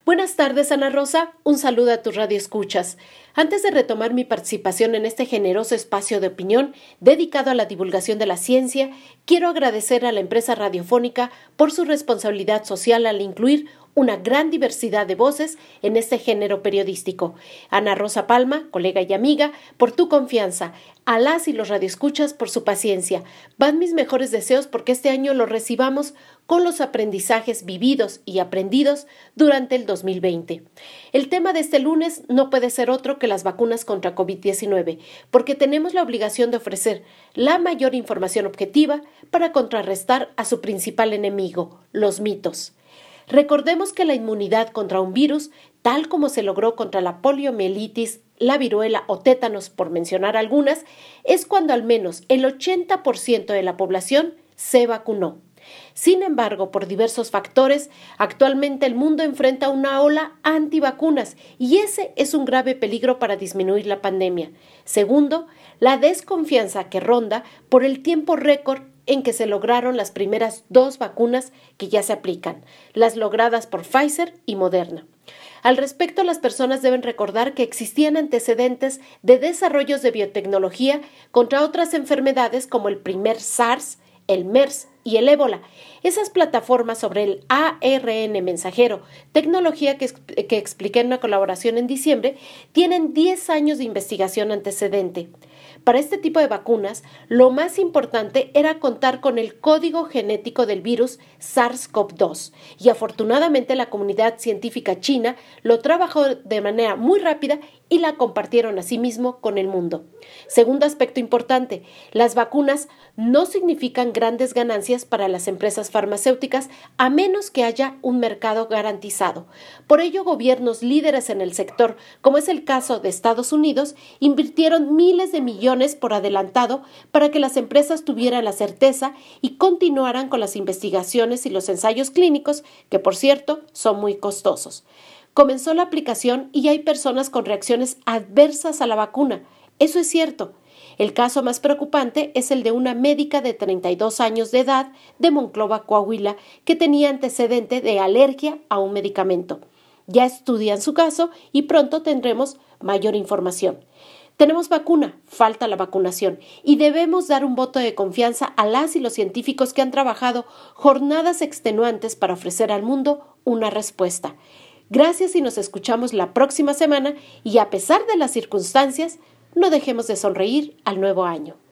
Buenas tardes, Ana Rosa. Un saludo a tus radioescuchas. Antes de retomar mi participación en este generoso espacio de opinión dedicado a la divulgación de la ciencia, quiero agradecer a la empresa radiofónica por su responsabilidad social al incluir una gran diversidad de voces en este género periodístico. Ana Rosa Palma, colega y amiga, por tu confianza. A las y los radioescuchas por su paciencia. Van mis mejores deseos porque este año lo recibamos con los aprendizajes vividos y aprendidos durante el 2020. El tema de este lunes no puede ser otro que las vacunas contra COVID-19, porque tenemos la obligación de ofrecer la mayor información objetiva para contrarrestar a su principal enemigo, los mitos. Recordemos que la inmunidad contra un virus, tal como se logró contra la poliomielitis, la viruela o tétanos, por mencionar algunas, es cuando al menos el 80% de la población se vacunó. Sin embargo, por diversos factores, actualmente el mundo enfrenta una ola antivacunas y ese es un grave peligro para disminuir la pandemia. Segundo, la desconfianza que ronda por el tiempo récord en que se lograron las primeras 2 vacunas que ya se aplican, las logradas por Pfizer y Moderna. Al respecto, las personas deben recordar que existían antecedentes de desarrollos de biotecnología contra otras enfermedades como el primer SARS, el MERS y el ébola. Esas plataformas sobre el ARN mensajero, tecnología que expliqué en una colaboración en diciembre, tienen 10 años de investigación antecedente. Para este tipo de vacunas, lo más importante era contar con el código genético del virus SARS-CoV-2 y afortunadamente la comunidad científica china lo trabajó de manera muy rápida y la compartieron asimismo con el mundo. Segundo aspecto importante, las vacunas no significan grandes ganancias para las empresas farmacéuticas a menos que haya un mercado garantizado. Por ello, gobiernos líderes en el sector, como es el caso de Estados Unidos, invirtieron miles de millones por adelantado para que las empresas tuvieran la certeza y continuaran con las investigaciones y los ensayos clínicos, que por cierto son muy costosos. Comenzó la aplicación y hay personas con reacciones adversas a la vacuna. Eso es cierto. El caso más preocupante es el de una médica de 32 años de edad de Monclova, Coahuila, que tenía antecedente de alergia a un medicamento. Ya estudian su caso y pronto tendremos mayor información. Tenemos vacuna, falta la vacunación y debemos dar un voto de confianza a las y los científicos que han trabajado jornadas extenuantes para ofrecer al mundo una respuesta. Gracias y nos escuchamos la próxima semana y a pesar de las circunstancias, no dejemos de sonreír al nuevo año.